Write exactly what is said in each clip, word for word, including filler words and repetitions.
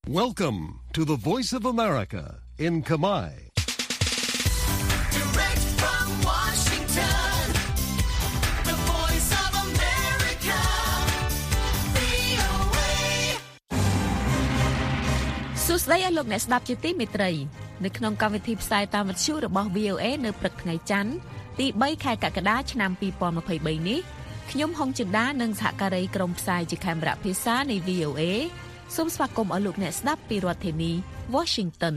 Welcome to the Voice of America in Khmer. Direct from Washington, the Voice of America, វី អូ เอសួស្តីអស់លោកអ្នកស្ដាប់ជាទីមេត្រីនៅក្នុងកម្មវិធីផ្សាយតាមវិទ្យុរបស់ វី អូ เอ នៅព្រឹកថ្ងៃច័ន្ទទីបីខែកក្កដាឆ្នាំ ពីរពាន់ម្ភៃបី នេះខ្ញុំហុងចិន្តានិងសហការីក្រុមផ្សាយជាខេមរៈភាសានៃ វី អូ เอ សូមស្វាគមន៍អស់លោកអ្នកស្ដាប់ពីរដ្ឋធានី Washington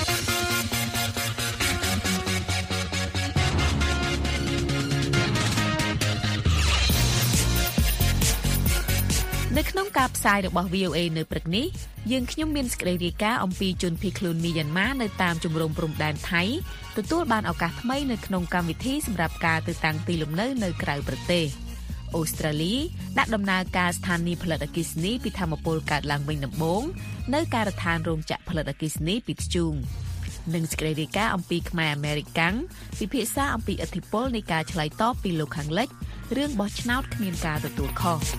នៅក្នុងការផ្សាយរបស់ វី អូ เอ នៅព្រឹកនេះយើងខ្ញុំមានសេចក្តីរាយការណ៍អំពីជនភៀសខ្លួនមីយ៉ាន់ម៉ានៅតាមជំរំព្រំដែនថៃទទួលបានឱកាសថ្មីនៅក្នុងកម្មវិធីសម្រាប់ការទៅតាំងទីលំនៅនៅក្រៅប្រទេសអូស្ត្រាលីដាក់ដំណើរការស្ថានីយ៍ផលិតអគ្គិសនីពីថាមពលកើតឡើងវិញដំបូងនៅការដ្ឋានរោងចក្រផលិតអគ្គិសនីពីធ្យូងនិងសេចក្តីរាយការណ៍អំពីខ្មែរអាមេរិកាំងពិភាក្សាអំពីឥទ្ធិពលនៃការឆ្លើយតបពីលោកខាងលិចរឿងបោះឆ្នោតគ្មានការទទួលខុស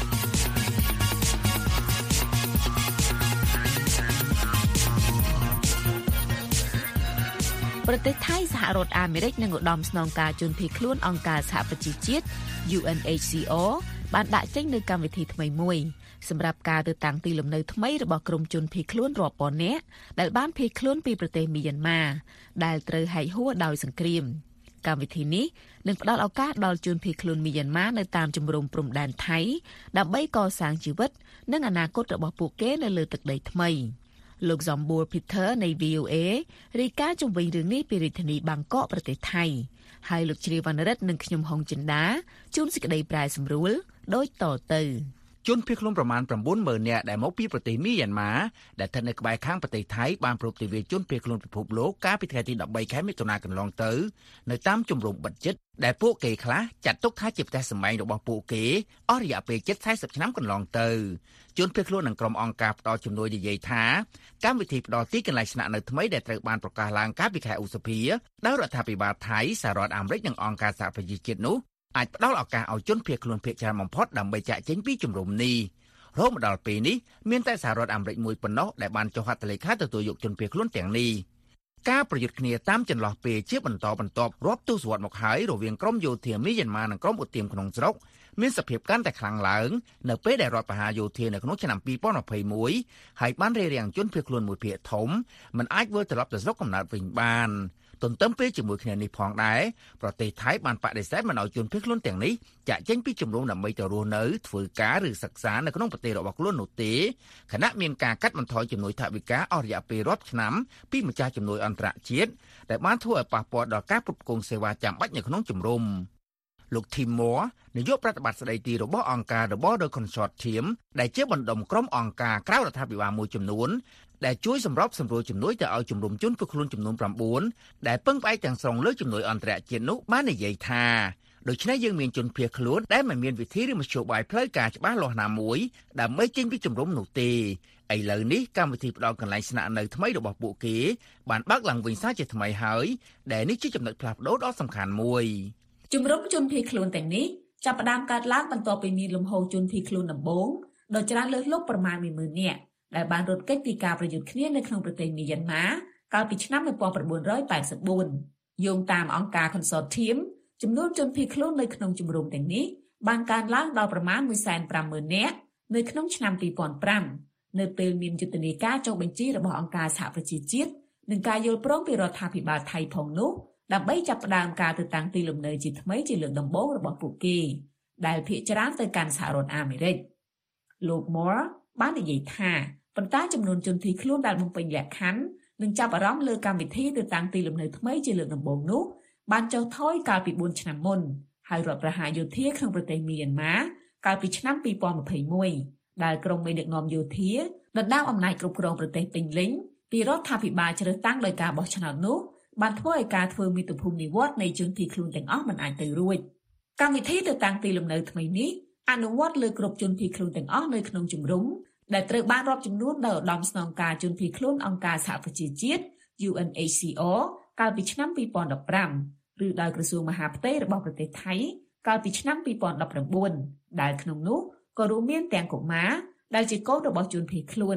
ប្រទេសថៃសហរដ្ឋអាមេរិកនិងឧត្តមស្នងការជនភៀសខ្លួនអង្គការសហប្រជាជាតិ ยู เอ็น เอช ซี អារ បានដាក់ចេញនូវកម្មវិធីថ្មីមួយសម្រាប់ការទៅតាំងទីលំនៅថ្មីរបស់ក្រុមជនភៀសខ្លួនរាប់ពាន់នាក់ដែលបានភៀសខ្លួនពីប្រទេសមីយ៉ាន់ម៉ាដែលត្រូវហែកហួរដោយសង្គ្រាមកម្មវិធីនេះនឹងផ្ដល់ឱកាសដល់ជនភៀសខ្លួនមីយ៉ាន់ម៉ានៅតាមជំរំព្រំដែនថៃដើម្បីកសាងជីវិតនិងអនាគតរបស់ពួកគេនៅលើទឹកដីថ្មីលោក Zombor Peter នៃ វី អូ เอ រាយការណ៍ជុំវិញរឿងនេះពីរាជធានីបាងកកប្រទេសថៃហើយលោកជ្រាវវណ្ណរិទ្ធនិងខ្ញុំហុងចិន្តាជួនសេចក្តីប្រែសម្រួលដូចតទៅជនភៀសខ្លួនប្រមាណ ៩ម៉ឺន នាក់ដែលមកពីប្រទេសមីយ៉ាន់ម៉ាដែលស្ថិតនៅក្បែរខាងប្រទេសថៃបានប្រពៃទិវាជនភៀសខ្លួនពិភពលោកកាលពីថ្ងៃទីដប់បីខែមិថុនាកន្លងទៅនៅតាមជំរំបិទជិតដែលពួកគេខ្លះចាត់ទុកថាជាផ្ទះសម្បែងរបស់ពួកគេអស់រយៈពេលជិត ៤០ ឆ្នាំកន្លងទៅជនភៀសខ្លួននឹងក្រុមអង្គការផ្ដល់ជំនួយនិយាយថាកម្មវិធីផ្ដល់ទីកន្លែងស្នាក់នៅថ្មីដែលត្រូវបានប្រកាសឡើងកាលពីខែឧសភាដោយរដ្ឋាភិបាលថៃសហរដ្ឋអាមេរិកនិងអង្គការសហប្រជាជាតិនោះអាចផ្ដល់ឱកាសឲ្យជនភៀសខ្លួនភាគច្រើនបំផុតដើម្បីចាកចេញពីជំរំនេះរហូតមកដល់ពេលនេះមានតែសហរដ្ឋអាមេរិកមួយប៉ុណ្ណោះដែលបានចុះហត្ថលេខាទទួលយកជនភៀសខ្លួនទាំងនេះការប្រយុទ្ធគ្នាតាមចន្លោះពេលជាបន្តបន្ទាប់រាប់ទសវត្សរ៍មកហើយរវាងក្រមយោធាមីយ៉ាន់ម៉ានិងក្រមឧទាមក្នុងស្រុកមានសភាពកាន់តែខ្លាំងឡើងនៅពេលដែលរដ្ឋបហាយោធានៅក្នុងឆ្នាំ ពីរពាន់ម្ភៃមួយហើយបានរារាំងជនភៀសខ្លួនមួយភាគធំមិនអាចវិលត្រឡប់ទៅស្រុកកំណើតវិញបានទន្ទឹមពេលជាមួយគ្នានេះផងដែរប្រទេសថៃបានបដិសេធមិនឲ្យជនភៀសខ្លួនទាំងនេះចាក់ចេញពីជំរំដើម្បីទៅរស់នៅធ្វើការឬសិក្សានៅក្នុងប្រទេសរបស់ខ្លួននោះទេខណៈមានការកាត់បន្ថយជំនួយថវិកាអស់រយៈពេលរាប់ឆ្នាំពីម្ចាស់ជំនួយអន្តរជាតិដែលបានធ្វើឲ្យប៉ះពាល់ដល់ការផ្គត់ផ្គង់សេវាចាំបាច់នៅក្នុងជំរំលោក Tim Moore នាយកប្រតិបត្តិស្ដីទីរបស់អង្គការ The Border Consortium ដែលជាបណ្ដុំក្រុមអង្គការក្រៅរដ្ឋាភិបាលមួយចំនួនដែលជួយសម្របសម្រួលជំនួយទៅឲ្យជំរំជនភៀសខ្លួនចំនួន ៩ ដែលពឹងផ្អែកទាំងស្រុងលើជំនួយអន្តរជាតិនោះបាននិយាយថាដូច្នេះយើងមានជនភៀសខ្លួនដែលមិនមានវិធីឬមធ្យោបាយផ្លូវការច្បាស់លាស់ណាមួយដើម្បីចេញពីជំរំនោះទេឥឡូវនេះកម្មវិធីផ្ដល់កន្លែងស្នាក់នៅថ្មីរបស់ពួកគេបានបើកឡើងវិញសារជាថ្មីហើយដែលនេះជាចំណុចផ្លាស់ប្ដូរដ៏សំខាន់មួយជំរំជនភៀសខ្លួនទាំងនេះចាប់ផ្ដើមកើតឡើងបន្ទាប់ពីមានលំហូរជនភៀសខ្លួនដំបូងដ៏ច្រើនលើសលប់ប្រមាណ មួយម៉ឺន នាក់ដែលបានរត់គេចពីការប្រយុទ្ធគ្នានៅក្នុងប្រទេសមីយ៉ាន់ម៉ាកាលពីឆ្នាំ ១៩៨៤ យោងតាមអង្គការ Consortium ចំនួនជនភៀសខ្លួននៅក្នុងជំរំទាំងនេះបានកើនឡើងដល់ប្រមាណ មួយសែនប្រាំម៉ឺន នាក់នៅក្នុងឆ្នាំ ពីរពាន់ប្រាំ នៅពេលមានយុទ្ធនាការចុះបញ្ជីរបស់អង្គការសហប្រជាជាតិនិងការយល់ព្រមពីរដ្ឋាភិបាលថៃផងនោះដើម្បីចាប់ផ្ដើមការទៅតាំងទីលំនៅជាថ្មីជាលើកដំបូងរបស់ពួកគេដែលភាគច្រើនទៅកាន់សហរដ្ឋអាមេរិកលោក Moore បាននិយាយថាប៉ុន្តែចំនួនជនភៀសខ្លួនដែលបំពេញលក្ខខណ្ឌនិងចាប់អារម្មណ៍លើកម្មវិធីទៅតាំងទីលំនៅថ្មីជាលើកដំបូងនោះបានចុះថយកាលពីបួនឆ្នាំមុនហើយរដ្ឋប្រហារយោធាក្នុងប្រទេសមីយ៉ាន់ម៉ាកាលពីឆ្នាំ ពីរពាន់ម្ភៃមួយដែលក្រុមមេដឹកនាំយោធាដណ្ដើមអំណាចគ្រប់គ្រងប្រទេសពេញលេញពីរដ្ឋាភិបាលជ្រើសតាំងដោយការបោះឆ្នោតនោះបានធ្វើឲ្យការធ្វើមាតុភូមិនិវត្តន៍នៃជនភៀសខ្លួនទាំងអស់មិនអាចទៅរួចកម្មវិធីទៅតាំងទីលំនៅថ្មីនេះអនុវត្តលើគ្រប់ជនភៀសខ្លួនទាំងអស់នៅក្នុងជំរំដែលត្រូវបានរាប់ចំនួនដោយឧត្តមស្នងការជនភៀសខ្លួនអង្គការសហប្រជាជាតិ ยู เอ็น เอช ซี អារ កាលពីឆ្នាំ ពីរពាន់ដប់ប្រាំ ឬដោយក្រសួងមហាផ្ទៃរបស់ប្រទេសថៃកាលពីឆ្នាំ ពីរពាន់ដប់ប្រាំបួនដែលក្នុងនោះក៏រួមមានទាំងកុមារដែលជាកូនរបស់ជនភៀសខ្លួន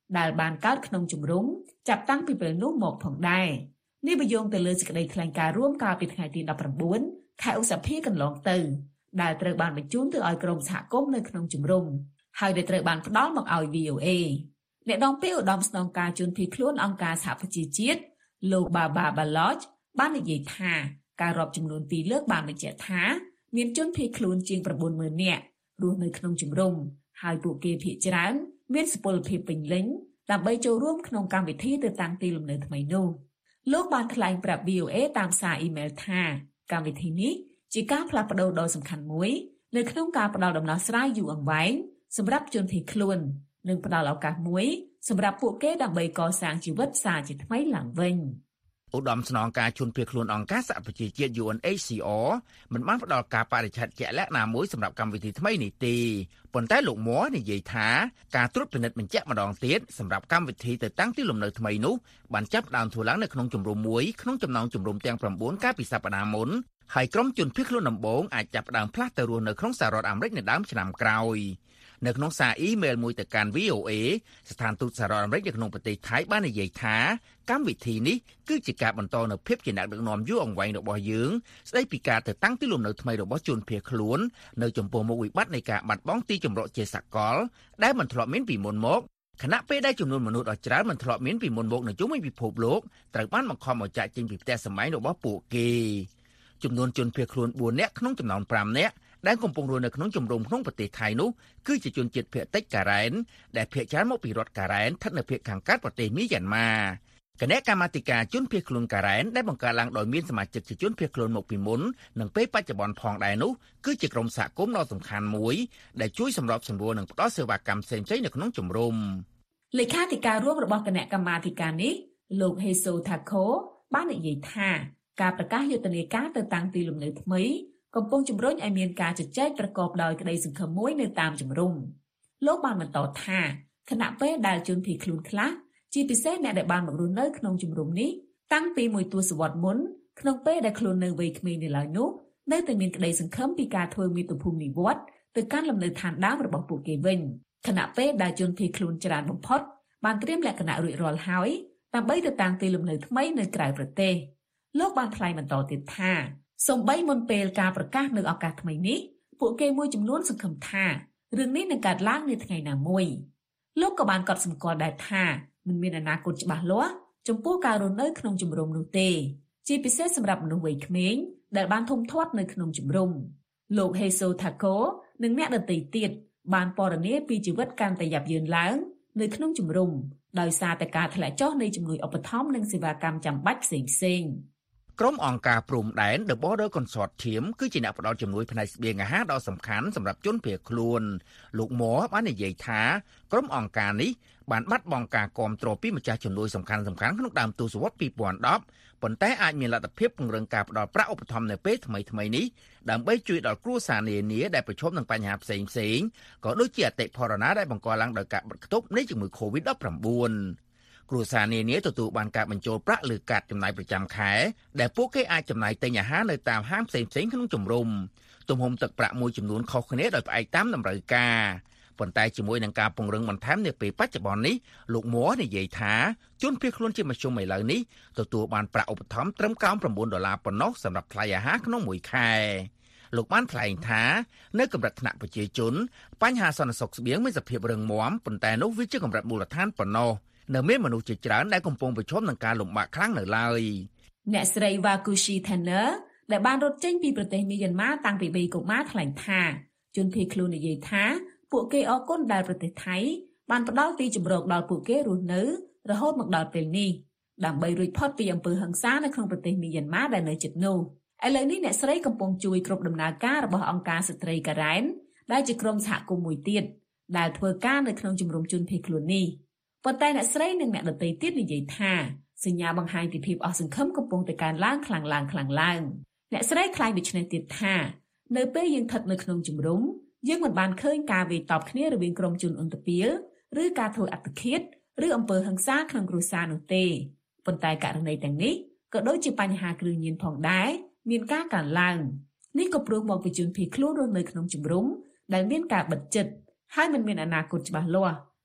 ដែលបានកើតក្នុងជំរំចាប់តាំងពីពេលនោះមកផងដែរនេះបញ្យងទៅលើសេចក្តីថ្លែងការណ៍រួមកាលពីថ្ងៃទីដប់ប្រាំបួនខែឧសភាកន្លងទៅដែលត្រូវបានបញ្ជូនទៅឲ្យក្រុមសហគមន៍នៅក្នុងជំរំហើយដែលត្រូវបានផ្ដល់មកឲ្យ វី អូ เอ អ្នកនាំពាក្យឧត្តមស្នងការជនភៀសខ្លួនអង្គការសហប្រជាជាតិលោក Baba Baloch បាននិយាយថាការរាប់ចំនួនពីរលើកបានបញ្ជាក់ថាមានជនភៀសខ្លួនជាង ៩ម៉ឺន នាក់រស់នៅក្នុងជំរំហើយពួកគេភាគច្រើនមានសុពលភាពពេញលេញដើម្បីចូលរួមក្នុងកម្មវិធីទៅតាំងទីលំនៅថ្មីនោះលោកបានថ្លែងប្រាប់ វី អូ เอ តាមសារអ៊ីមែលថាកម្មវិធីនេះជាការផ្លាស់ប្ដូរដ៏សំខាន់មួយនៅក្នុងការផ្ដល់ដំណោះស្រាយយូរអង្វែងសម្រាប់ជនភៀសខ្លួននិងផ្ដល់ឱកាសមួយសម្រាប់ពួកគេដើម្បីកសាងជីវិតសារជាថ្មីឡើងវិញឧត្តមស្នងការជនភៀសខ្លួនអង្គការសហប្រជាជាតិ ยู เอ็น เอช ซี អារ មិនបានផ្ដល់ការបរិច្ឆេទជាក់លាក់ណាមួយសម្រាប់កម្មវិធីថ្មីនេះទេប៉ុន្តែលោកមួនិយាយថាការត្រួតពិនិត្យបញ្ជាក់ម្ដងទៀតសម្រាប់កម្មវិធីទៅតាំងទីលំនៅថ្មីនោះបានចាប់ផ្ដើមធ្វើឡើងនៅក្នុងជំរំមួយក្នុងចំណោមជំរំទាំងប្រាំបួនកាលពីសប្តាហ៍មុនហើយក្រុមជនភៀសខ្លួនដំបូងអាចចាប់ផ្ដើមផ្លាស់ទៅរស់នៅក្នុងសហរដ្ឋអាមេរិកនៅដើមឆ្នាំក្រោយនៅក្នុងសារអ៊ីមែលមួយទៅកាន់ វី អូ เอ ស្ថានទូតសហរដ្ឋអាមេរិកនៅក្នុងប្រទេសថៃបាននិយាយថាកម្មវិធីនេះគឺជាការបន្តនូវភាពជាអ្នកដឹកនាំយូរអង្វែងរបស់យើងស្ដីពីការទៅតាំងទីលំនៅថ្មីរបស់ជនភៀសខ្លួននៅចំពោះមុខវិបត្តិនៃការបាត់បង់ទីជម្រកជាសកលដែលមិនធ្លាប់មានពីមុនមកខណៈពេលដែលចំនួនមនុស្សដ៏ច្រើនមិនធ្លាប់មានពីមុនមកនៅជុំវិញពិភពលោកត្រូវបានបង្ខំឲ្យចាកចេញពីផ្ទះសម្បែងរបស់ពួកគេចំនួនជនភៀសខ្លួនបួននាក់ក្នុងចំណោមប្រាំនាក់ដែលកំពុងរស់នៅក្នុងជំរំក្នុងប្រទេសថៃនោះគឺជាជនជាតិភាគតិចការ៉ែនដែលភាគច្រើនមកពីរដ្ឋការ៉ែនស្ថិតនៅភាគខាងកើតប្រទេសមីយ៉ាន់ម៉ាគណៈកម្មាធិការជនភៀសខ្លួនការ៉ែនដែលបង្កើតឡើងដោយមានសមាជិកជាជនភៀសខ្លួនមកពីមុននិងពេលបច្ចុប្បន្នផងដែរនោះគឺជាក្រុមសហគមន៍ដ៏សំខាន់មួយដែលជួយសម្របសម្រួលនិងផ្តល់សេវាកម្មផ្សេងៗនៅក្នុងជំរំលេខាធិការរួមរបស់គណៈកម្មាធិការនេះលោក Heso Thako បាននិយាយថាការប្រកាសយុទ្ធនាការទៅតាំងទីលំនៅថ្មីកំពុងជំរុញឲ្យមានការជជែកប្រកបដោយក្តីសង្ឃឹមមួយនៅតាមជំរំលោកបានបន្តថាខណៈពេលដែលជនភៀសខ្លួនខ្លះជាពិសេសអ្នកដែលបានមករស់នៅក្នុងជំរំនេះតាំងពីមួយទសវត្សរ៍មុនក្នុងពេលដែលខ្លួននៅវ័យក្មេងនៅឡើយនោះនៅតែមានក្តីសង្ឃឹមពីការធ្វើមាតុភូមិនិវត្តន៍ទៅកាន់លំនៅឋានដើមរបស់ពួកគេវិញខណៈពេលដែលជនភៀសខ្លួនច្រើនបំផុតបានត្រៀមលក្ខណៈរួចរាល់ហើយដើម្បីទៅតាំងទីលំនៅថ្មីនៅក្រៅប្រទេសលោកបានថ្លែងបន្តទៀតថាសូម្បីមុនពេលការប្រកាសនៅឱកាសថ្មីនេះពួកគេមួយចំនួនសង្ឃឹមថារឿងនេះនឹងកើតឡើងនៅថ្ងៃណាមួយលោកក៏បានកត់សម្គាល់ដែរថាមិនមានអនាគតច្បាស់លាស់ចំពោះការរស់នៅក្នុងជំរំនោះទេជាពិសេសសម្រាប់មនុស្សវ័យក្មេងដែលបានធំធាត់នៅក្នុងជំរំលោក Heso Thako និងអ្នកដទៃទៀតបានពណ៌នាពីជីវិតកាន់តែយ៉ាប់យ៉ឺនឡើងនៅក្នុងជំរំដោយសារតែការធ្លាក់ចុះនៃជំនួយឧបត្ថម្ភនិងសេវាកម្មចាំបាច់ផ្សេងៗក្រុមអង្គការព្រំដែន The Border Consortium គឺជាអ្នកផ្ដល់ជំនួយផ្នែកស្បៀងអាហារដ៏សំខាន់សម្រាប់ជនភៀសខ្លួនលោកមួបាននិយាយថាក្រុមអង្គការនេះបានបាត់បង់ការគាំទ្រពីម្ចាស់ជំនួយសំខាន់ៗក្នុងដើមទសវត្សរ៍ពីរពាន់ដប់ប៉ុន្តែអាចមានលទ្ធភាពពង្រឹងការផ្ដល់ប្រាក់ឧបត្ថម្ភនៅពេលថ្មីៗនេះដើម្បីជួយដល់គ្រួសារនានាដែលប្រឈមនឹងបញ្ហាផ្សេងៗក៏ដូចជាអតិផរណាដែលបង្កឡើងដោយការបិទគប់នៃជំងឺ កូវីដ ដប់ប្រាំបួន គ្រួសារនានាទទួលបានការបញ្ចូលប្រាក់លើកាតចំណាយប្រចាំខែដែលពួកគេអាចចំណាយទិញអាហារនៅតាមហាងផ្សេងៗក្នុងជំរំទំហំទឹកប្រាក់មួយចំនួនខុសគ្នាដោយផ្អែកតាមតម្រូវការប៉ុន្តែជាមួយនឹងការពង្រឹងបន្ថែមនាពេលបច្ចុប្បន្ននេះលោកមួនិយាយថាជនភៀសខ្លួនជាមធ្យមឥឡូវនេះទទួលបានប្រាក់ឧបត្ថម្ភត្រឹម ៩៩ ដុល្លារប៉ុណ្ណោះសម្រាប់ថ្លៃអាហារក្នុងមួយខែលោកបានថ្លែងថានៅកម្រិតថ្នាក់ប្រជាជនបញ្ហាសន្តិសុខស្បៀងមានសភាពរឹងមាំប៉ុន្តែនោះវាជាកម្រិតមូលដ្ឋានប៉ុណ្ណោះនៅមានមនុស្សជាច្រើនដែលកំពុងប្រឈមនឹងការលំបាកខ្លាំងនៅឡើយអ្នកស្រី Wakushi Tanner ដែលបានរត់ចេញពីប្រទេសមីយ៉ាន់ម៉ាតាំងពីបីកុមារថ្លែងថាជនភៀសខ្លួននិយាយថាពួកគេអរគុណដែលប្រទេសថៃបានផ្ដល់ទីជម្រកដល់ពួកគេរស់នៅរហូតមកដល់ពេលនេះដើម្បីរួចផុតពីអំពើហិង្សានៅក្នុងប្រទេសមីយ៉ាន់ម៉ាដែលនៅជិតនោះឥឡូវនេះអ្នកស្រីកំពុងជួយគ្រប់ដំណើរការរបស់អង្គការស្ត្រីការ៉ែនដែលជាក្រុមសហគមន៍មួយទៀតដែលធ្វើការនៅក្នុងជំរំជនភៀសខ្លួននេះប៉ុន្តែអ្នកស្រីនិងអ្នកដទៃទៀតនិយាយថាសញ្ញាបង្ហាញពីភាពអស់សង្ឃឹមកំពុងតែកើនឡើងខ្លាំងឡើងខ្លាំងឡើងអ្នកស្រីថ្លែងដូចនេះទៀតថានៅពេលយើងស្ថិតនៅក្នុងជំរំយើងមិនបានឃើញការវាយតប់គ្នារវាងក្រុមជនអន្តពាលឬការធ្វើអត្តឃាតឬអំពើហិង្សាក្នុងគ្រួសារនោះទេប៉ុន្តែករណីទាំងនេះក៏ដូចជាបញ្ហាគ្រឿងញៀនផងដែរមានការកើនឡើងនេះក៏ព្រោះមកពីជនភៀសខ្លួនរស់នៅក្នុងជំរំដែលមានការបិទជិតហើយមិនមានអនាគតច្បាស់លាស់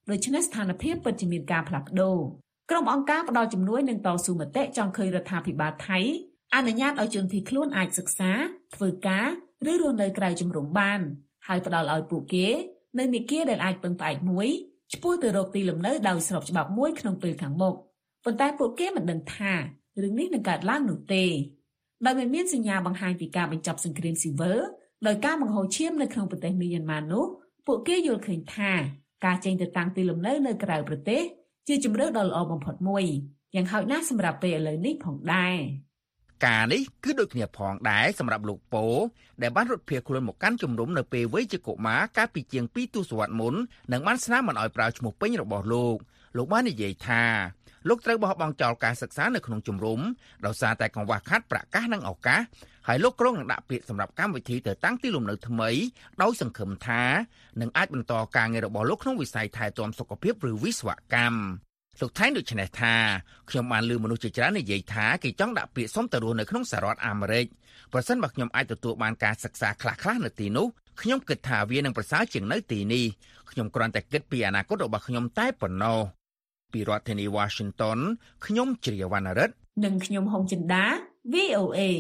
ដូច្នេះស្ថានភាពពិតជាមានការផ្លាស់ប្ដូរក្រុមអង្គការផ្ដល់ជំនួយនឹងតស៊ូមតិចង់ឃើញរដ្ឋាភិបាលថៃអនុញ្ញាតឲ្យជនភៀសខ្លួនអាចសិក្សាធ្វើការឬរស់នៅក្រៅជំរំបានហើយផ្ដល់ឲ្យពួកគេនៅមាគ៌ាដែលអាចពឹងផ្អែកមួយឆ្ពោះទៅរកទីលំនៅដោយស្របច្បាប់មួយក្នុងពេលខាងមុខប៉ុន្តែពួកគេមិនដឹងថារឿងនេះនឹងកើតឡើងនោះទេដោយមិនមានសញ្ញាបង្ហាញពីការបញ្ចប់សង្គ្រាមស៊ីវិលដោយការបង្ហូរឈាមនៅក្នុងប្រទេសមីយ៉ាន់ម៉ានោះពួកគេយល់ឃើញថាការចេញទៅតាំងទីលំនៅនៅក្រៅប្រទេសជាជម្រើសដ៏ល្អបំផុតមួយយ៉ាងហោចណាស់សម្រាប់ពេលឥឡូវនេះផងដែរការនេះគឺដូចគ្នាផងដែរសម្រាប់លោកប៉ូដែលបានរត់ភៀសខ្លួនមកកាន់ជំរំនៅពេលវ័យជាកុមារកាលពីជាងពីរទសវត្សរ៍មុននិងបានស្នើមិនឲ្យប្រើឈ្មោះពេញរបស់លោកលោកបាននិយាយថាលោកត្រូវបោះបង់ចោលការសិក្សានៅក្នុងជំរំដោយសារតែកង្វះខាតប្រាក់កាសនិងឱកាសហើយលោកក្រុងនឹងដាក់ពាក្យសម្រាប់កម្មវិធីទៅតាំងទីលំនៅថ្មីដោយសង្ឃឹមថានឹងអាចបន្តការងាររបស់លោកក្នុងវិស័យថែទាំសុខភាពឬវិស្វកម្មលោកថៃដូចនេះថាខ្ញុំបានឮមនុស្សជាច្រើននិយាយថាគេចង់ដាក់ពាក្យសុំទៅរស់នៅក្នុងសហរដ្ឋអាមេរិកប្រសិនបើខ្ញុំអាចទទួលបានការសិក្សាខ្លះៗនៅទីនោះខ្ញុំគិតថាវានឹងប្រសើរជាងនៅទីនេះខ្ញុំគ្រាន់តែគិតពីអនាគតរបស់ខ្ញុំតែប៉ុណ្ណោះពីរដ្ឋធានី Washington ខ្ញុំជ្រាវវណ្ណរិទ្ធនិងខ្ញុំហុងចិន្តា វី អូ អេ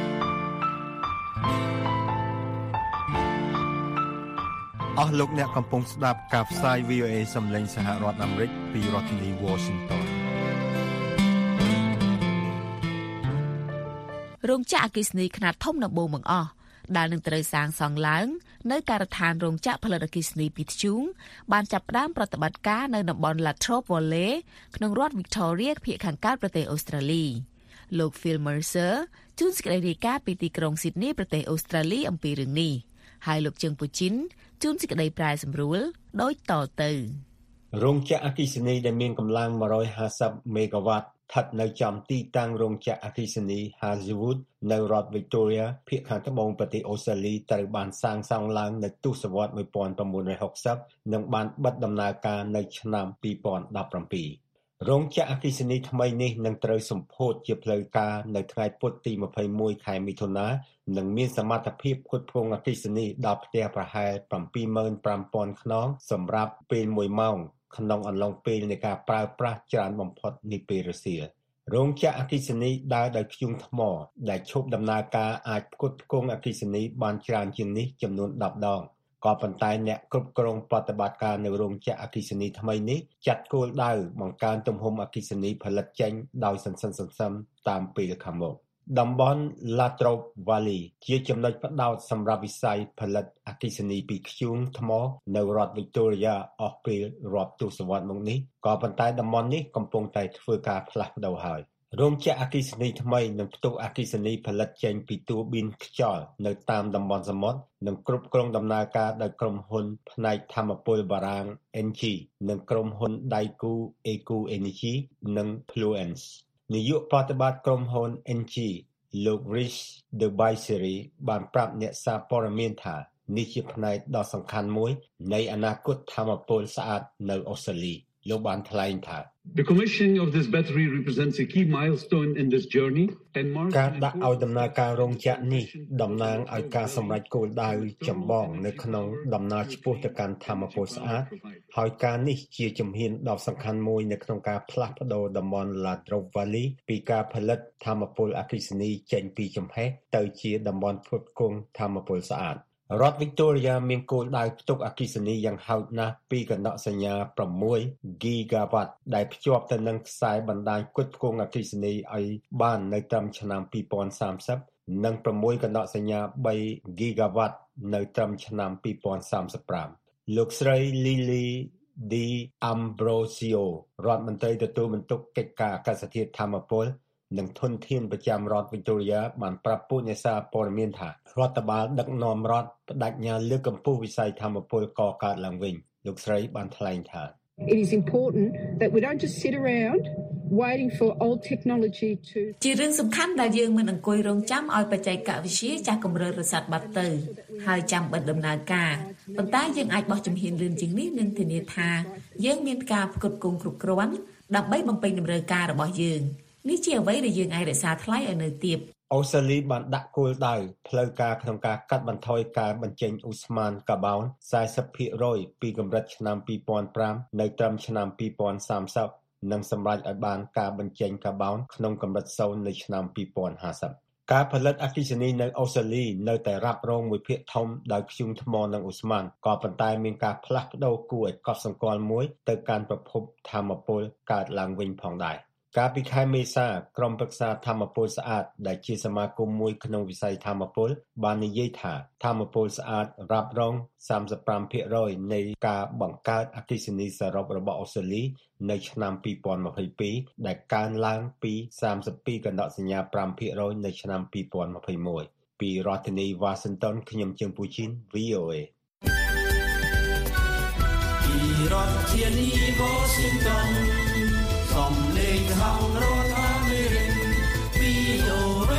អស់លោកអ្នកកំពុងស្ដាប់ការផ្សាយ វី អូ អេ សំឡេងសហរដ្ឋអាមេរិកពីរដ្ឋធានី Washington រោងចក្រអគ្គិសនីខ្នាតធំដំបូងបង្អស់ដែលនឹងត្រូវសាងសង់ឡើងនៅការដ្ឋានរោងចក្រផលិតអគ្គិសនីពីធ្យូងបានចាប់ផ្ដើមប្រតិបត្តិការនៅតំបន់ Latrobe Valley ក្នុងរដ្ឋ Victoria ភាគខាងកើតប្រទេសអូស្ត្រាលីលោក Phil Mercer ជួនសេចក្តីរាយការណ៍ពីទីក្រុង Sydney ប្រទេសអូស្ត្រាលីអំពីរឿងនេះហើយលោកជើងពូជីនជួនសេចក្តីប្រែសម្រួលដូចតទៅរោងចក្រអគ្គិសនីដែលមានកម្លាំងone hundred fiftyមេហ្គាវ៉ាត់ស្ថិតនៅចំទីតាំងរោងចក្រអគ្គិសនី Hazelwood នៅរដ្ឋ Victoria ភាគខាងត្បូងប្រទេសអូស្ត្រាលីត្រូវបានសាងសង់ឡើងនៅទសវត្សរ៍nineteen sixtyនិងបានបិទដំណើរការនៅឆ្នាំtwenty seventeenរោងចក្រអគ្គិសនីថ្មីនេះនឹងត្រូវសម្ពោធជាផ្លូវការនៅថ្ងៃពុធទីtwenty-firstខែមិថុនានិងមានសមត្ថភាពផ្គត់ផ្គង់អគ្គិសនីដល់ផ្ទះប្រហែលseven thousand five hundredខ្នងសម្រាប់ពេលoneម៉ោងក្នុងអំឡុងពេលនៃការប្រើប្រាស់ច្រើនបំផុតនាពេលរសៀលរោងចក្រអគ្គិសនីដើរដោយធ្យូងថ្មដែលឈប់ដំណើរការអាចផ្គត់ផ្គង់អគ្គិសនីបានច្រើនជាងនេះចំនួនtenដងក៏ប៉ុន្តែអ្នកគ្រប់គ្រងប្រតិបត្តិការនៅរោងចក្រអគ្គិសនីថ្មីនេះចាត់គោលដៅបង្កើនទំហំអគ្គិសនីផលិតចេញដោយសន្សំសំតាមពេលខាងមុខតំបន់ Latrobe Valley ជាចំណុចផ្ដោតសម្រាប់វិស័យផលិតអគ្គិសនីពីធ្យូងថ្មនៅរដ្ឋ Victoria អស់ពេលរាប់ទសវត្សរ៍មកនេះក៏ប៉ុន្តែតំបន់នេះកំពុងតែធ្វើការផ្លាស់ប្ដូរហើយរោងចក្រអគ្គិសនីថ្មីនឹងផ្ទុកអគ្គិសនីផលិតចេញពីទូប៊ីនខ្យល់នៅតាមតំបន់សមុទ្រនិងគ្រប់គ្រងដំណើរការដោយក្រុមហ៊ុនផ្នែកថាមពលបារាំង អេន ជី និងក្រុមហ៊ុនដៃគូ Eco Energy និង Fluence នាយកប្រតិបត្តិក្រុមហ៊ុន អេន ជី លោក Rich Derbyshire បានប្រាប់អ្នកសារព័ត៌មានថានេះជាផ្នែកដ៏សំខាន់មួយនៃអនាគតថាមពលស្អាតនៅអូស្ត្រាលីលោកបានថ្លែងថា The commissioning of this battery represents a key milestone in this journey and marks ការដាក់ឲ្យដំណើរការរោងចក្រនេះតំណាងឲ្យការសម្រេចគោលដៅចម្បងនៅក្នុងដំណើរឆ្ពោះទៅកាន់ថាមពលស្អាតហើយការនេះជាជំហានដ៏សំខាន់មួយនៅក្នុងការផ្លាស់ប្ដូរតំបន់ Latrobe Valley ពីការផលិតថាមពលអគ្គិសនីចេញពីចំហេះទៅជាតំបន់ផ្គត់ផ្គង់ថាមពលស្អាតរដ្ឋ Victoria មានគោលដៅផ្ទុកអគ្គិសនីយ៉ាងហោចណាស់ពីកណ្ដកសញ្ញាsix ហ្គីហ្គាវ៉ាត់ដែលភ្ជាប់ទៅនឹងខ្សែបណ្ដាញផ្គត់ផ្គង់អគ្គិសនីឲ្យបាននៅត្រឹមឆ្នាំtwenty thirtyនិងsixកណ្ដកសញ្ញាthreeហ្គីហ្គាវ៉ាត់នៅត្រឹមឆ្នាំtwenty thirty-fiveលោកស្រី Lily D'Ambrosio រដ្ឋមន្ត្រីទទួលបន្ទុកកិច្ចការអាកាសធាតុថាមពលនិងធនធានប្រចាំរដ្ឋ Victoria បានប្រាប់ពួកអ្នកសារព័ត៌មានថារដ្ឋបាលដឹកនាំរដ្ឋបដិញ្ញាលើកកម្ពស់វិស័យថាមពលកកើតឡើងវិញលោកស្រីបានថ្លែងថា It is important that we don't just sit around waiting for old technology to ជារឿងសំខាន់ដែលយើងមិនអង្គុយរងចាំឲ្យបច្ចេកវិទ្យាចាស់កម្រិតរសាត់បាត់ទៅហើយចាំបិទដំណើរការប៉ុន្តែយើងអាចបោះជំហានលឿនជាងនេះនិងធានាថាយើងមានការផ្គត់ផ្គង់គ្រប់គ្រាន់ដើម្បីបំពេញតម្រូវការរបស់យើងនេះជាអ្វីដែលយើងអាចរក្សាថ្លៃឲ្យនៅទាបអូស្ត្រាលីបានដាក់គោលដៅផ្លូវការក្នុងការកាត់បន្ថយការបញ្ចេញឧស្ម័នកាបូន forty percent ពីកម្រិតឆ្នាំtwo thousand fiveនៅត្រឹមឆ្នាំtwenty thirty និងសម្រេចឲ្យបានការបញ្ចេញកាបូនក្នុងកម្រិតសូន្យនៅឆ្នាំtwenty fiftyការផលិតអគ្គិសនីនៅអូស្ត្រាលីនៅតែរ៉ាប់រងមួយភាគធំដោយធ្យូងថ្មនិងឧស្ម័នក៏ប៉ុន្តែមានការផ្លាស់ប្ដូរគួរឲ្យកត់សម្គាល់មួយទៅកាន់ប្រភពថាមពលកើតឡើងវិញផងដែរកាលពីខែមេសាក្រុមប្រឹក្សាថាមពលស្អាតដែលជាសមាគមមួយក្នុងវិស័យថាមពលបាននិយាយថាថាមពលស្អាតរ៉ាប់រងthirty-five percent នៃការបង្កើតអគ្គិសនីសរុបរបស់អូស្ត្រាលីនៅឆ្នាំtwenty twenty-twoដែលកើនឡើងពីthirty-twoកណ្ដកសញ្ញាfive percent នៅឆ្នាំtwenty twenty-oneពីរដ្ឋធានី Washington ខ្ញុំជើងពូជីន V O A ពីរដ្ឋធានី Washington សំឡេងហៅរដ្ឋអាមេរិក V O A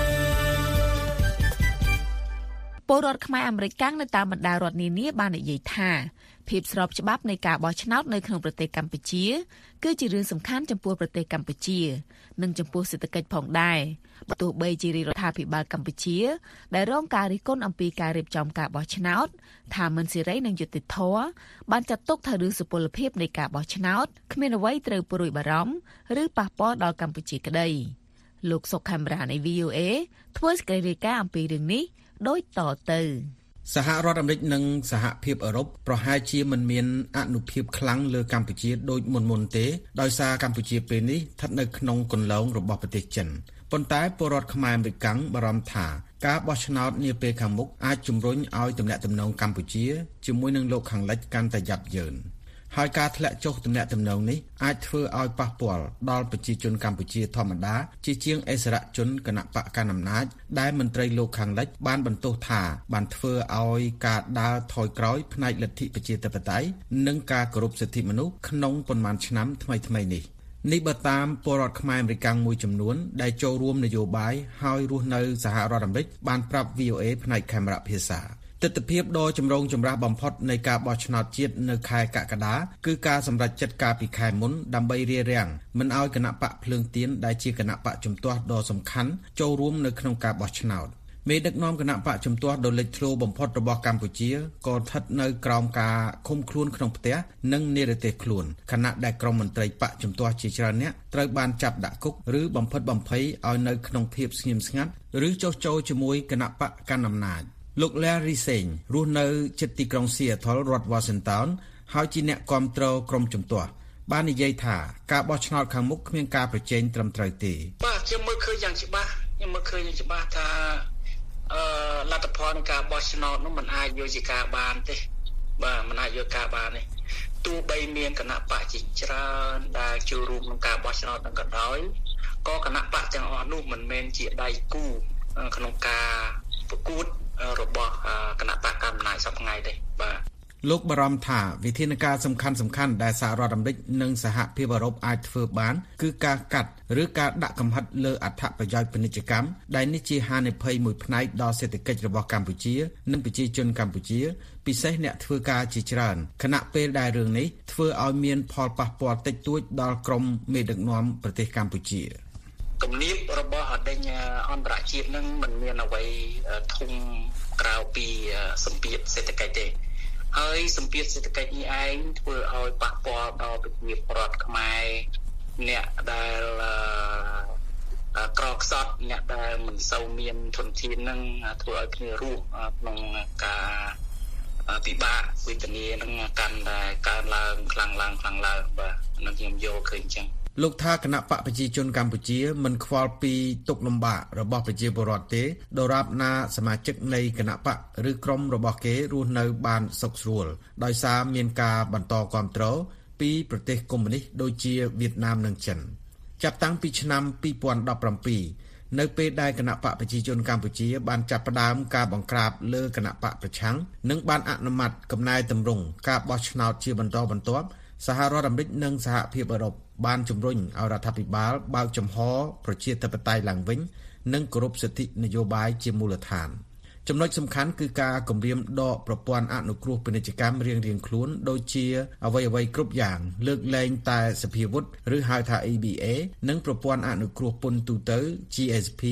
ពលរដ្ឋខ្មែរអាមេរិកកាំងនៅតាមបណ្ដារដ្ឋនានាបាននិយាយថាភាពស្របច្បាប់នៃការបោះឆ្នោតនៅក្នុងប្រទេសកម្ពុជាគឺជារឿងសំខាន់ចំពោះប្រទេសកម្ពុជានិងចំពោះសេដ្ឋកិច្ចផងដែរបើទោះបីជារដ្ឋាភិបាលកម្ពុជាដែលរងការរិះគន់អំពីការរៀបចំការបោះឆ្នោតថាមិនសេរីនិងយុត្តិធម៌បានចាត់ទុកថារឿងសុពលភាពនៃការបោះឆ្នោតគ្មានអ្វីត្រូវព្រួយបារម្ភឬប៉ះពាល់ដល់កម្ពុជាក្តីលោកសុកខេមរានៃ V O A ធ្វើសេចក្តីរាយការណ៍អំពីរឿងនេះដូចតទៅសហរដ្ឋអាមេរិកនិងសហភាពអឺរ៉ុបប្រហែលជាមិនមានអនុភាពខ្លាំងលើកម្ពុជាដូចមុនមុនទេដោយសារកម្ពុជាពេលនេះស្ថិតនៅក្នុងគន្លងរបស់ប្រទេសចិនប៉ុន្តែពលរដ្ឋខ្មែរអាមេរិកកាំងបារម្ភថាការបោះឆ្នោតនាពេលខាងមុខអាចជំរុញឲ្យទំនាក់ទំនងកម្ពុជាជាមួយនឹងលោកខាងលិចកាន់តែយ៉ាប់យ៉ឺនហើយការធ្លាក់ចុះទំនាក់ទំនងនេះអាចធ្វើឲ្យប៉ះពាល់ដល់ប្រជាជនកម្ពុជាធម្មតាជាជាងអិសរាជជនគណៈបកកណ្ដាលអំណាចដែលមន្ត្រីលោកខាងលិចបានបន្ទោសថាបានធ្វើឲ្យការដើរថយក្រោយផ្នែកលទ្ធិប្រជាធិបតេយ្យនិងការគោរពសិទ្ធិមនុស្សក្នុងប៉ុន្មានឆ្នាំថ្មីៗនេះនេះបើតាមពលរដ្ឋខ្មែរអាមេរិកមួយចំនួនដែលចូលរួមនយោបាយហើយរស់នៅសហរដ្ឋអាមេរិកបានប្រាប់ V O A ផ្នែកខេមរៈភាសាទស្សនវិជ្ជាដ៏ចម្រូងចម្រាសបំផុតនៃការបោះឆ្នោតជាតិនៅខែកក្កដាគឺការសម្រេចចិត្តការពីខែមុនដើម្បីរារាំងមិនឲ្យគណៈបកភ្លើងទៀនដែលជាគណៈបកជំទាស់ដ៏សំខាន់ចូលរួមនៅក្នុងការបោះឆ្នោតមេដឹកនាំគណៈបកជំទាស់ដ៏លេចធ្លោបំផុតរបស់កម្ពុជាក៏ស្ថិតនៅក្រោមការឃុំខ្លួនក្នុងផ្ទះនិងនិរទេសខ្លួនខណៈដែលក្រុមមន្ត្រីបកជំទាស់ជាច្រើនអ្នកត្រូវបានចាប់ដាក់គុកឬបំផិតបំភ័យឲ្យនៅក្នុងភាពស្ងៀមស្ងាត់ឬចុះចូលជាមួយគណៈបកកាន់អំណាចលោក Larry Seng រស់នៅជិតទីក្រុង Seattle រដ្ឋ Washington ហើយជាអ្នកគាំទ្រក្រុមជំទាស់បាននិយាយថាការបោះឆ្នោតខាងមុខគ្មានការប្រជែងត្រឹមត្រូវទេបាទខ្ញុំមើលឃើញយ៉ាងច្បាស់ខ្ញុំមើលឃើញយ៉ាងច្បាស់ថាអឺលទ្ធផលនៃការបោះឆ្នោតនោះมันអាចយកជាការបានទេបាទมันអាចយកការបានទេទោះបីមានគណៈបកជាច្រើនដែលចូលរួមក្នុងការបោះឆ្នោតនឹងក៏ដោយក៏គណៈបកទាំងអស់នោះមិនមែនជាដៃគូក្នុងការប្រកួតរបស់គណៈបកកម្ពុជាសប្តាហ៍ថ្ងៃទេបាទលោកបារម្ភថាវិធានការសំខាន់សំខាន់ដែលសហរដ្ឋអាមេរិកនិងសហភាពអឺរ៉ុបអាចធ្វើបានគឺការកាត់ឬការដាក់កំហិតលើអត្ថប្រយោជន៍ពាណិជ្ជកម្មដែលនេះជាហានិភ័យមួយផ្នែកដល់សេដ្ឋកិច្ចរបស់កម្ពុជានិងប្រជាជនកម្ពុជាពិសេសអ្នកធ្វើការជាច្រើនខណៈពេលដែលរឿងនេះធ្វើឲ្យមានផលប៉ះពាល់តិចតួចដល់ក្រុមមេដឹកនាំប្រទេសកម្ពុជាគំនាបរបស់អដិញអន្តរជាតិនឹងមិនមានអ្វីធំក្រៅពីសម្ពាធសេដ្ឋកិច្ចទេហើយសម្ពាធសេដ្ឋកិច្ចនេះឯងធ្វើឲ្យប៉ះពាល់ដល់ប្រជាពលរដ្ឋខ្មែរអ្នកដែលក្រខ្សត់អ្នកដែលមិនសូវមានធនធាននឹងធ្វើឲ្យគ្នារស់ក្នុងការពិបាកវេទនានឹងកាន់តែកើនឡើងខ្លាំងឡើងខ្លាំងឡើងបាទនឹងខ្ញុំយកឃើញអញ្ចឹងលោកថាគណៈបកប្រជាជនកម្ពុជាមិនខ្វល់ពីទុក្ខលំបាករបស់ប្រជាពលរដ្ឋទេដរាបណាសមាជិកនៃគណៈបកឬក្រុមរបស់គេរស់នៅបានសុខស្រួលដោយសារមានការបន្តគាំទ្រពីប្រទេសកុម្មុយនីសដូចជាវៀតណាមនិងចិនចាប់តាំងពីឆ្នាំtwo thousand seventeenនៅពេលដែលគណៈបកប្រជាជនកម្ពុជាបានចាប់ផ្ដើមការបង្ក្រាបលើគណៈបកប្រឆាំងនិងបានអនុម័តកំណែទម្រង់ការបោះឆ្នោតជាបន្តបន្ទាប់សហរដ្ឋអាមេរិកនិងសហភាពអឺរ៉ុបបានជំរុញឲ្យរដ្ឋាភិបាលបើកចំហប្រជាធិបតេយ្យឡើងវិញនិងគោរពសិទ្ធិនយោបាយជាមូលដ្ឋានចំណុចសំខាន់គឺការគម្រាមដកប្រព័ន្ធអនុគ្រោះពាណិជ្ជកម្មរៀងៗខ្លួនដូចជាអ្វីៗគ្រប់យ៉ាងលើកលែងតែសភាវុធឬហៅថា E B A និងប្រព័ន្ធអនុគ្រោះពន្ធទូទៅ G S P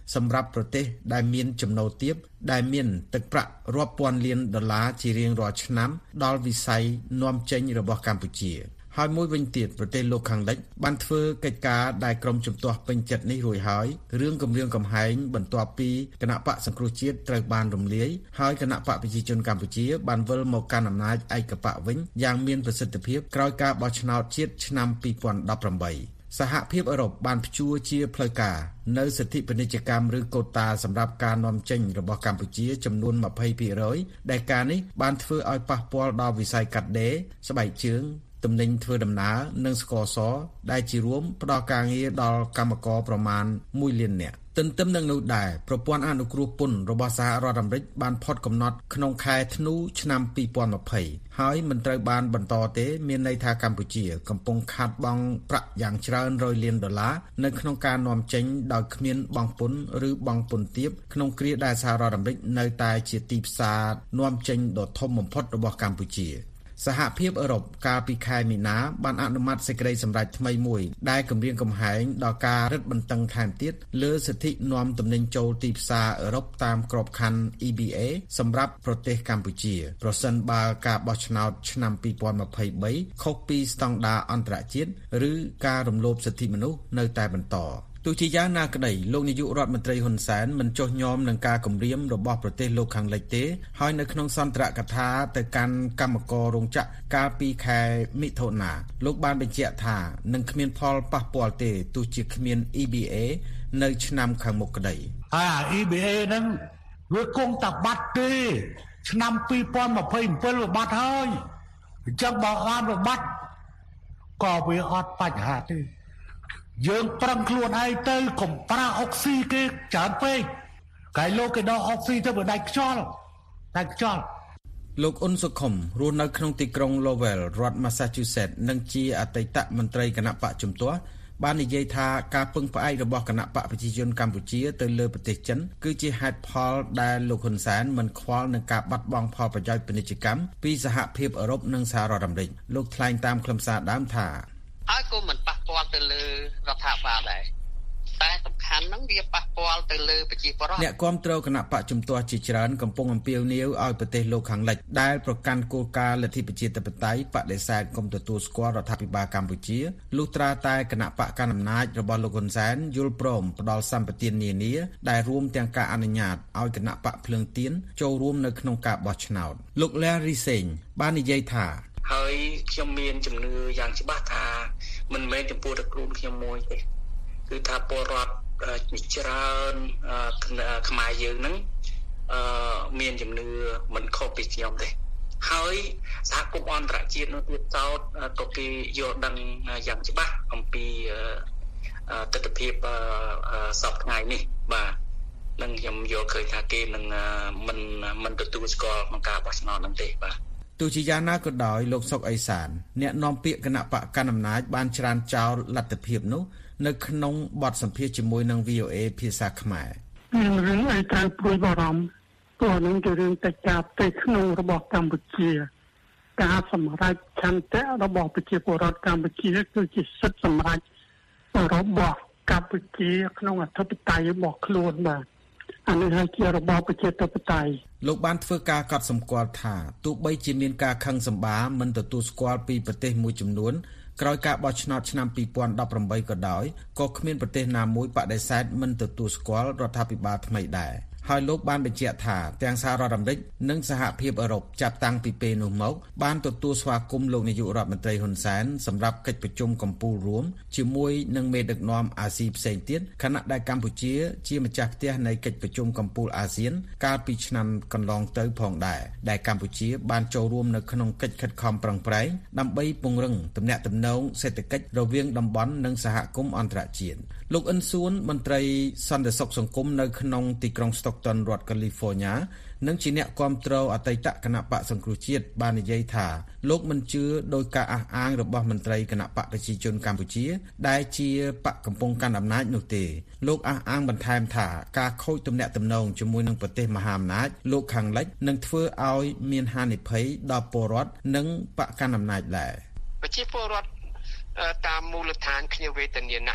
សម្រាប់ប្រទេសដែលមានចំណូលទាបដែលមានទឹកប្រាក់រាប់ពាន់លានដុល្លារជារៀងរាល់ឆ្នាំដល់វិស័យនាំចេញរបស់កម្ពុជាហើយមួយវិញទៀតប្រទេសលោកខាងលិចបានធ្វើកិច្ចការដែលក្រុមជំទាស់ពេញចិត្តនេះរួចហើយរឿងគម្រាមកំហែងបន្ទាប់ពីគណៈបកសង្គ្រោះជាតិត្រូវបានរំលាយហើយគណៈបកប្រជាជនកម្ពុជាបានវិលមកកាន់អំណាចឯកបកវិញយ៉ាងមានប្រសិទ្ធភាពក្រោយការបោះឆ្នោតជាតិឆ្នាំពីរពាន់ដប់ប្រាំបីសហភាពអឺរ៉ុបបានព្យួរជាផ្លូវការនៅសិទ្ធិពាណិជ្ជកម្មឬកូតាសម្រាប់ការនាំចេញរបស់កម្ពុជាចំនួន ยี่สิบเปอร์เซ็นต์ ដែលការនេះបានធ្វើឲ្យប៉ះពាល់ដល់វិស័យកាត់ដេរស្បែកជើងទំនិញធ្វើដំណើរនិងស្ករសដែលជារួមផ្ដល់ការងារដល់កម្មករប្រមាណមួយលាននាក់ទន្ទឹមនឹងនោះដែរប្រព័ន្ធអនុគ្រោះពន្ធរបស់សហរដ្ឋអាមេរិកបានផុតកំណត់ក្នុងខែធ្នូឆ្នាំពីរពាន់ยี่สิบហើយមិនត្រូវបានបន្តទេមានន័យថាកម្ពុជាកំពុងខាតបង់ប្រាក់យ៉ាងច្រើនរយលានដុល្លារនៅក្នុងការនាំចេញដោយគ្មានបង់ពន្ធឬបង់ពន្ធទាបក្នុងគ្រាដែលសហរដ្ឋអាមេរិកនៅតែជាទីផ្សារនាំចេញដ៏ធំបំផុតរបស់កម្ពុជាសហភាពអឺរ៉ុបកាលពីខែមីនាបានអនុម័តសេចក្តីសម្រេចថ្មីមួយដែលគម្រាមកំហែងដល់ការរឹតបន្តឹងថែមទៀតលើសិទ្ធិនាំទំនិញចូលទីផ្សារអឺរ៉ុបតាមក្របខ័ណ្ឌ E B A សម្រាប់ប្រទេសកម្ពុជាប្រសិនបើការបោះឆ្នោតឆ្នាំពីរពាន់ยี่สิบสามខុសពីស្តង់ដារអន្តរជាតិឬការរំលោភសិទ្ធិមនុស្សនៅតែបន្តទោះជាយ៉ាងណាក្តីលោកនាយករដ្ឋមន្ត្រីហ៊ុនសែនមិនចុះញោមនឹងការគំរាមរបស់ប្រទេសលោកខាងលិចទេហើយនៅក្នុងសន្ទរកថាទៅកាន់កម្មកររោងចក្រកាលពីខែមិថុនាលោកបានបញ្ជាក់ថានឹងគ្មានផលប៉ះពាល់ទេទោះជាគ្មាន E B A នៅឆ្នាំខាងមុខក្តីហើយ E B A ហ្នឹងវាគង់តែបាត់ទេឆ្នាំពីរពាន់ยี่สิบเจ็ดវាបាត់ហើយអញ្ចឹងបើបានវាបាត់ក៏វាអត់បញ្ហាទេយើងប្រឹងខ្លួនឯងទៅកុំប្រើអុកស៊ីគេច្រើនពេកកាយលោកគេដកអុកស៊ីទៅវាដាច់ខ្យល់ដាច់ខ្យល់លោកអ៊ុនសុខុមរស់នៅក្នុងទីក្រុង Lowell រដ្ឋ Massachusetts និងជាអតីតមន្ត្រីគណៈបកជំទាស់បាននិយាយថាការពឹងផ្អែករបស់គណៈបកប្រជាជនកម្ពុជាទៅលើប្រទេសចិនគឺជាហេតុផលដែលលោកហ៊ុនសែនមិនខ្វល់នឹងការបាត់បង់ផលប្រយោជន៍ពាណិជ្ជកម្មពីសហភាពអឺរ៉ុបនិងសហរដ្ឋអាមេរិកលោកថ្លែងតាមខ្លឹមសារដើមថាហើយក៏មិនប៉ះពាល់ទៅលើរដ្ឋាភិបាលដែរតែសំខាន់ហ្នឹងវាប៉ះពាល់ទៅលើប្រជាពលរដ្ឋអ្នកគាំទ្រគណៈបកជំទាស់ជាច្រើនកំពុងអំពាវនាវឲ្យប្រទេសលោកខាងលិចដែលប្រកាន់គោលការណ៍លទ្ធិប្រជាធិបតេយ្យបដិសេធកុំទទួលស្គាល់រដ្ឋាភិបាលកម្ពុជាលុះត្រាតែគណៈបកកណ្ដាលអំណាចរបស់លោកហ៊ុនសែនយល់ព្រមផ្ដល់សម្បទាននានាដែលរួមទាំងការអនុញ្ញាតឲ្យគណៈបកភ្លើងទៀនចូលរួមនៅក្នុងការបោះឆ្នោតលោក Larry Singh បាននិយាយថាហើយខ្ញុំមានជំនឿយ៉ាងច្បាស់ថាមិនមែនចំពោះតែខ្លួនខ្ញុំមួយទេគឺថាពលរដ្ឋច្រើនខ្មែរយើងហ្នឹងអឺមានជំនឿមិនខុសពីខ្ញុំទេហើយសហគមន៍អន្តរជាតិនោះទៀតតោតក៏គេយល់ដឹងយ៉ាងច្បាស់អំពីទស្សនវិជ្ជាសពថ្ងៃនេះបាទនឹងខ្ញុំយល់ឃើញថាគេនឹងមិនមិនទទួលស្គាល់ក្នុងការបោះឆ្នោតហ្នឹងទេបាទទោះជាយ៉ាងណាក៏ដោយលោកសុកអេសានអ្នកនាំពាក្យគណៈបកកណ្ដាលអំណាចបានច្រានចោលលទ្ធភាពនោះនៅក្នុងបទសម្ភាសន៍ជាមួយនឹង V O A ភាសាខ្មែរមានរឿងអីត្រូវព្រួយបារម្ភព្រោះនឹងជារឿងកិច្ចការផ្ទៃក្នុងរបស់កម្ពុជាការសម្រេចឆន្ទៈរបស់ប្រជាពលរដ្ឋកម្ពុជាគឺជាសិទ្ធិសម្រេចរបស់កម្ពុជាក្នុងអធិបតេយ្យរបស់ខ្លួនបាទអានេះហើយជារបបប្រជាធិបតេយ្យលោកបានធ្វើការកត់សម្គាល់ថាទោះបីជាមានការខឹងសម្បារមិនទទួលស្គាល់ពីប្រទេសមួយចំនួនក្រោយការបោះឆ្នោតឆ្នាំពីរពាន់ដប់ប្រាំបីក៏ដោយក៏គ្មានប្រទេសណាមួយបដិសេធមិនទទួលស្គាល់រដ្ឋាភិបាលថ្មីដែរហើយលោកបានបញ្ជាក់ថាទាំងសហរដ្ឋអាមេរិកនិងសហភាពអឺរ៉ុបចាប់តាំងពីពេលនោះមកបានទទួលស្វាគមន៍លោកនាយករដ្ឋមន្ត្រីហ៊ុនសែនសម្រាប់កិច្ចប្រជុំកំពូលរួមជាមួយនឹងមេដឹកនាំអាស៊ីផ្សេងទៀតខណៈដែលកម្ពុជាជាម្ចាស់ផ្ទះនៃកិច្ចប្រជុំកំពូលអាស៊ានកាលពីឆ្នាំកន្លងទៅផងដែរដែលកម្ពុជាបានចូលរួមនៅក្នុងកិច្ចខិតខំប្រឹងប្រែងដើម្បីពង្រឹងទំនាក់ទំនងសេដ្ឋកិច្ចរវាងតំបន់និងសហគមន៍អន្តរជាតិលោកអ៊ិនសួនមន្ត្រីសន្តិសុខសង្គមនៅក្នុងទីក្រុង Stockton រដ្ឋ California និងជាអ្នកគាំទ្រអតីតគណៈបកសង្គ្រោះជាតិបាននិយាយថាលោកមិនជឿដោយការអះអាងរបស់មន្ត្រីគណៈបកប្រជាជនកម្ពុជាដែលជាបកកំពុងកាន់អំណាចនោះទេលោកអះអាងបន្ថែមថាការខូចទំនាក់ទំនងជាមួយនឹងប្រទេសមហាអំណាចលោកខាងលិចនឹងធ្វើឲ្យមានហានិភ័យដល់ពលរដ្ឋនិងបកកាន់អំណាចដែរប្រជាពលរដ្ឋតាមមូលដ្ឋានគ្នាវេទនាណាស់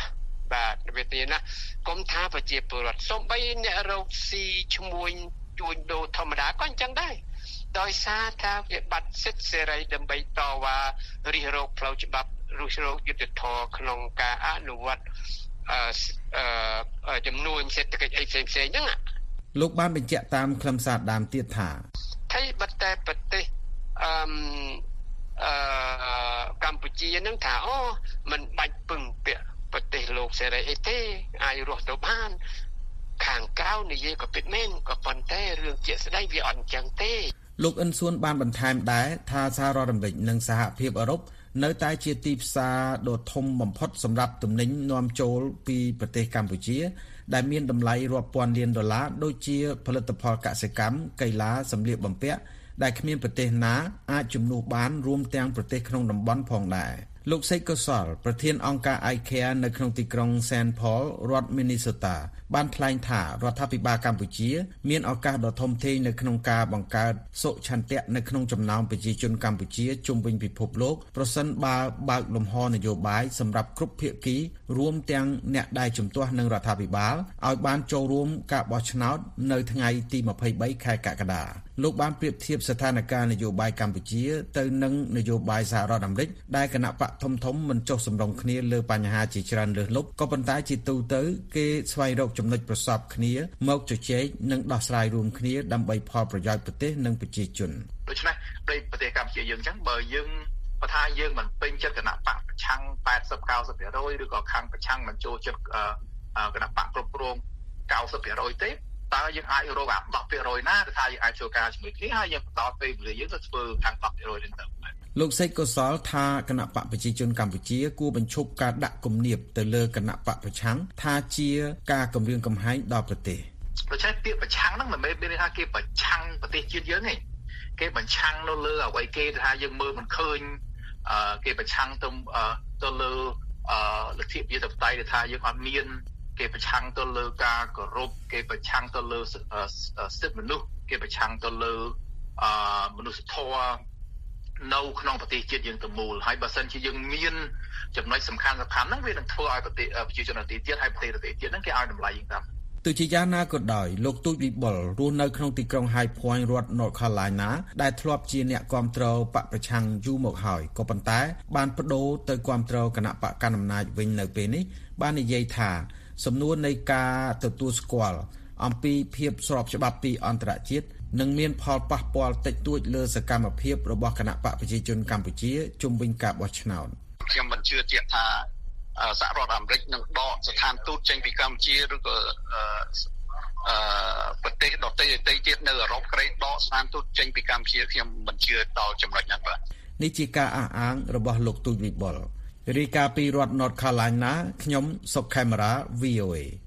បាទវាទីណាកុំថាប្រជាពលរដ្ឋសូម្បីអ្នករកស៊ីឈ្មួញជួញដូរធម្មតាក៏អញ្ចឹងដែរដោយសារថាវាបាត់សិទ្ធិសេរីដើម្បីតវ៉ារិះរោបផ្លូវច្បាប់រុះរោគយុត្តិធម៌ក្នុងការអនុវត្តអឺអឺចំនួនសេដ្ឋកិច្ចអីផ្សេងៗហ្នឹងលោកបានបញ្ជាក់តាមខ្លឹមសារដើមទៀតថាថៃបតែប្រទេសអឺអឺកម្ពុជានឹងថាអូมันបាច់ពឹងពាក់ប្រទេសលោកសេរីអីទេអាចរស់ទៅបានខាងក្រៅនិយាយក៏ពិតមែនក៏ប៉ុន្តែរឿងជាក់ស្ដែងវាអត់អញ្ចឹងទេលោកអ៊ិនសួនបានបន្ថែមដែរថាសហរដ្ឋអាមេរិកនិងសហភាពអឺរ៉ុបនៅតែជាទីផ្សារដ៏ធំបំផុតសម្រាប់ទំនិញនាំចូលពីប្រទេសកម្ពុជាដែលមានតម្លៃរាប់ពាន់លានដុល្លារដូចជាផលិតផលកសិកម្មកីឡាសម្លៀកបំពាក់ដែលគ្មានប្រទេសណាអាចជំនួសបានរួមទាំងប្រទេសក្នុងតំបន់ផងដែរលោកសេកកុសលប្រធានអង្គការ ICARE នៅក្នុងទីក្រុង Saint Paul រដ្ឋ Minnesota បានថ្លែងថារដ្ឋាភិបាលកម្ពុជាមានឱកាសដ៏ធំធេងនៅក្នុងការបង្កើតសុឆន្ទៈនៅក្នុងចំណោមប្រជាជនកម្ពុជាជុំវិញពិភពលោកប្រសិនបើបើកលំហនយោបាយសម្រាប់គ្រប់ភាគីរួមទាំងអ្នកដែលជំទាស់នឹងរដ្ឋាភិបាលឲ្យបានចូលរួមការបោះឆ្នោតនៅថ្ងៃទីម្ភៃបីខែកក្កដាលោកបានប្រៀបធៀបស្ថានភាពនយោបាយកម្ពុជាទៅនឹងនយោបាយសហរដ្ឋអាមេរិកដែលគណៈបកធំធំមិនចុះសម្រុងគ្នាលើបញ្ហាជាច្រើនលើសលប់ក៏ប៉ុន្តែជាទូទៅគេស្វែងរកចំណុចប្រសពគ្នាមកជជែកនិងដោះស្រាយរួមគ្នាដើម្បីផលប្រយោជន៍ប្រទេសនិងប្រជាជនដូច្នេះប្រទេសកម្ពុជាយើងអញ្ចឹងបើយើងបើថាយើងមិនពេញចិត្តគណៈបកប្រឆាំង 八十 九十% ឬក៏ខាងប្រឆាំងមិនចូលចិត្តគណៈបកគ្រប់គ្រង 九十% ទេតើយើងអាចរកអា ដប់ភាគរយ ណាថាយើងអាចចូលការជាមួយគ្នាហើយយើងបន្តពេលវេលាយើងទៅធ្វើខាង ដប់ភាគរយ នេះទៅលោកសេកកុសលថាគណៈបកប្រជាជនកម្ពុជាគួរបញ្ឈប់ការដាក់គំនាបទៅលើគណៈបកប្រឆាំងថាជាការគំរាមកំហែងដល់ប្រទេសដូច្នេះពាក្យប្រឆាំងហ្នឹងមិនមែនមានន័យថាគេប្រឆាំងប្រទេសជាតិយើងទេគេប្រឆាំងនៅលើអ្វីគេថាយើងមើលមិនឃើញអឺគេប្រឆាំងទៅទៅលើអឺលទ្ធិប្រជាធិបតេយ្យថាយើងអត់មានគេប្រឆាំងទៅលើការគោរពគេប្រឆាំងទៅលើសិទ្ធិមនុស្សគេប្រឆាំងទៅលើអឺមនុស្សធម៌នៅក្នុងប្រទេសជាតិយើងទាំងមូលហើយបើសិនជាយើងមានចំណុចសំខាន់សំខាន់ហ្នឹងវានឹងធ្វើឲ្យប្រទេសប្រជាជនដទៃទៀតហើយប្រទេសដទៃទៀតហ្នឹងគេឲ្យតម្លៃយើងតាមទោះជាយ៉ាងណាក៏ដោយលោកទូចវិបុលរស់នៅក្នុងទីក្រុង High Point រដ្ឋ North Carolina ដែលធ្លាប់ជាអ្នកគាំទ្របកប្រឆាំងយូរមកហើយក៏ប៉ុន្តែបានប្តូរទៅគាំទ្រគណៈបកកណ្ដាលអំណាចវិញនៅពេលនេះបាននិយាយថាសំណួរនៃការទទួលស្គាល់អំពីភាពស្របច្បាប់ពីអន្តរជាតិនឹងមានផលប៉ះពាល់តិចតួចលើសកម្មភាពរបស់គណៈបកប្រជាជនកម្ពុជាជុំវិញការបោះឆ្នោតខ្ញុំមិនជឿជាក់ថាសហរដ្ឋអាមេរិកនឹងដកស្ថានទូតចេញពីកម្ពុជាឬក៏អឺប្រទេសដទៃដទៃទៀតនៅអឺរ៉ុបក្រែងដកស្ថានទូតចេញពីកម្ពុជាខ្ញុំមិនជឿដល់ចំណុចហ្នឹងបាទនេះជាការអះអាងរបស់លោកទូចវិបុលរាយការណ៍ពីរដ្ឋ North Carolina ខ្ញុំសុកខេមរា វី អូ เอ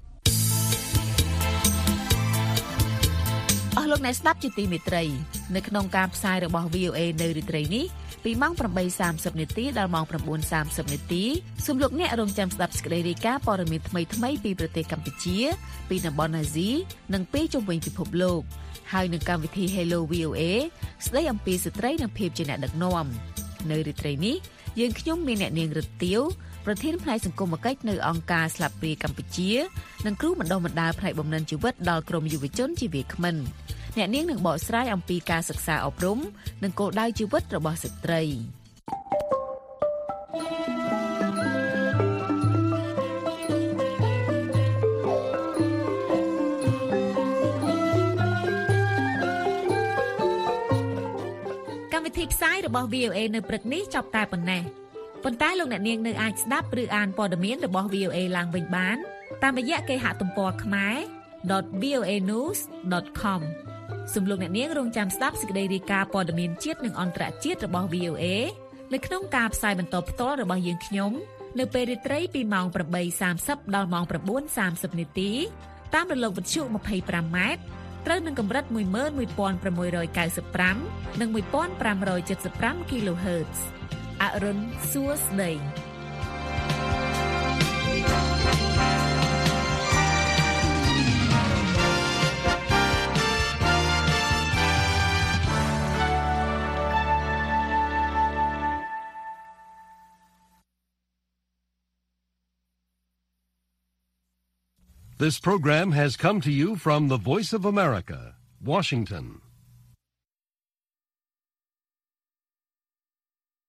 អស់លោកអ្នកស្ដាប់ជាទីមេត្រីនៅក្នុងការផ្សាយរបស់ វី អូ เอ នៅរាត្រីនេះពីម៉ោង ប្រាំបីសាមសិប នាទីដល់ម៉ោង ៩ សាមសិប នាទីសូមលោកអ្នករងចាំស្ដាប់សេចក្តីរាយការណ៍ព័ត៌មានថ្មីៗពីប្រទេសកម្ពុជាពីតំបន់អាស៊ីនិងពីជុំវិញពិភពលោកហើយនឹងកម្មវិធី Hello វី អូ เอ ស្ដីអំពីស្ត្រីនិងភាពជាអ្នកដឹកនាំនៅរាត្រីនេះយើងខ្ញុំមានអ្នកនាងរឹតទៀវប្រធានផ្នែកសង្គមគិច្ចនៅអង្គការស្លាបព្រាកម្ពុជានិងគ្រូបណ្ដុះបណ្ដាលផ្នែកបំណិនជីវិតដល់ក្រមយុវជនជាវាគ្មិនអ្នកនាងនឹងបកស្រាយអំពីការសិក្សាអប់រំនិងគោលដៅជីវិតរបស់ស្ត្រីកម្មវិធីផ្សាយរបស់ វី អូ เอ នៅព្រឹកនេះចប់តែប៉ុណ្ណេះប៉ុន្តែលោកអ្នកនាងនៅអាចស្ដាប់ឬអានព័ត៌មានរបស់ វី អូ เอ ឡើងវិញបានតាមរយៈគេហទំព័រ ខ្មែរ ដត វី អូ เอ ញូស ដត ខម សូមលោកអ្នកនាងរងចាំស្ដាប់សេចក្តីរាយការណ៍ព័ត៌មានជាតិនិងអន្តរជាតិរបស់ វី អូ เอ នៅក្នុងការផ្សាយបន្តផ្ទាល់របស់យើងខ្ញុំនៅពេលរាត្រីពីម៉ោង ប្រាំបីសាមសិប ដល់ម៉ោង ៩ សាមសិប នាទីតាមរលកវិទ្យុ ម្ភៃប្រាំ ម៉ែត្រត្រូវនឹងកម្រិត មួយម៉ឺនមួយពាន់ប្រាំមួយរយកៅសិបប្រាំ និង មួយពាន់ប្រាំរយเจ็ดสิบห้า kHz អរុនសួស្តី This program has come to you from the Voice of America, Washington.